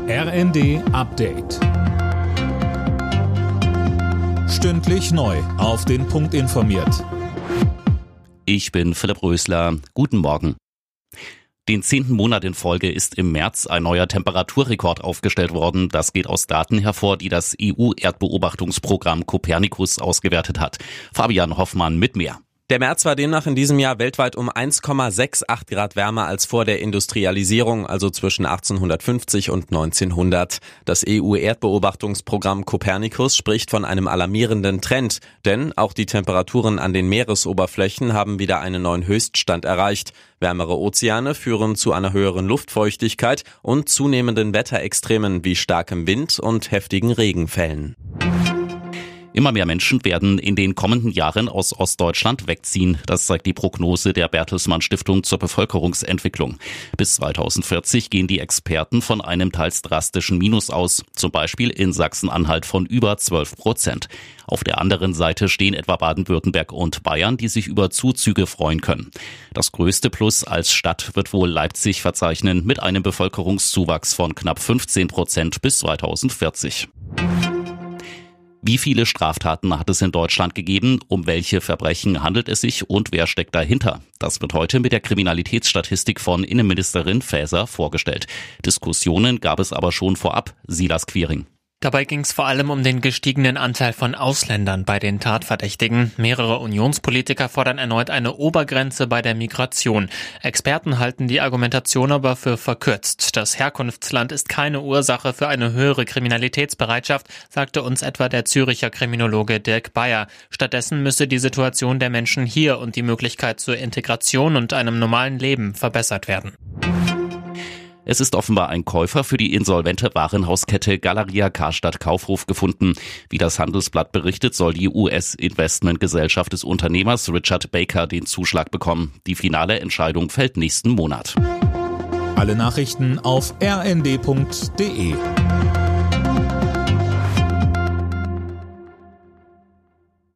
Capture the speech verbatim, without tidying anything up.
R N D Update. Stündlich neu auf den Punkt informiert. Ich bin Philipp Rösler. Guten Morgen. Den zehnten Monat in Folge ist im März ein neuer Temperaturrekord aufgestellt worden. Das geht aus Daten hervor, die das E U-Erdbeobachtungsprogramm Copernicus ausgewertet hat. Fabian Hoffmann mit mehr. Der März war demnach in diesem Jahr weltweit um eins Komma achtundsechzig Grad wärmer als vor der Industrialisierung, also zwischen achtzehnhundertfünfzig und neunzehnhundert. Das E U-Erdbeobachtungsprogramm Copernicus spricht von einem alarmierenden Trend, denn auch die Temperaturen an den Meeresoberflächen haben wieder einen neuen Höchststand erreicht. Wärmere Ozeane führen zu einer höheren Luftfeuchtigkeit und zunehmenden Wetterextremen wie starkem Wind und heftigen Regenfällen. Immer mehr Menschen werden in den kommenden Jahren aus Ostdeutschland wegziehen. Das zeigt die Prognose der Bertelsmann Stiftung zur Bevölkerungsentwicklung. Bis zweitausendvierzig gehen die Experten von einem teils drastischen Minus aus, zum Beispiel in Sachsen-Anhalt von über zwölf Prozent. Auf der anderen Seite stehen etwa Baden-Württemberg und Bayern, die sich über Zuzüge freuen können. Das größte Plus als Stadt wird wohl Leipzig verzeichnen, mit einem Bevölkerungszuwachs von knapp fünfzehn Prozent bis zweitausendvierzig. Wie viele Straftaten hat es in Deutschland gegeben? Um welche Verbrechen handelt es sich und wer steckt dahinter? Das wird heute mit der Kriminalitätsstatistik von Innenministerin Faeser vorgestellt. Diskussionen gab es aber schon vorab. Silas Quiring. Dabei ging es vor allem um den gestiegenen Anteil von Ausländern bei den Tatverdächtigen. Mehrere Unionspolitiker fordern erneut eine Obergrenze bei der Migration. Experten halten die Argumentation aber für verkürzt. Das Herkunftsland ist keine Ursache für eine höhere Kriminalitätsbereitschaft, sagte uns etwa der Züricher Kriminologe Dirk Bayer. Stattdessen müsse die Situation der Menschen hier und die Möglichkeit zur Integration und einem normalen Leben verbessert werden. Es ist offenbar ein Käufer für die insolvente Warenhauskette Galeria Karstadt Kaufhof gefunden. Wie das Handelsblatt berichtet, soll die U S-Investmentgesellschaft des Unternehmers Richard Baker den Zuschlag bekommen. Die finale Entscheidung fällt nächsten Monat. Alle Nachrichten auf r n d punkt d e.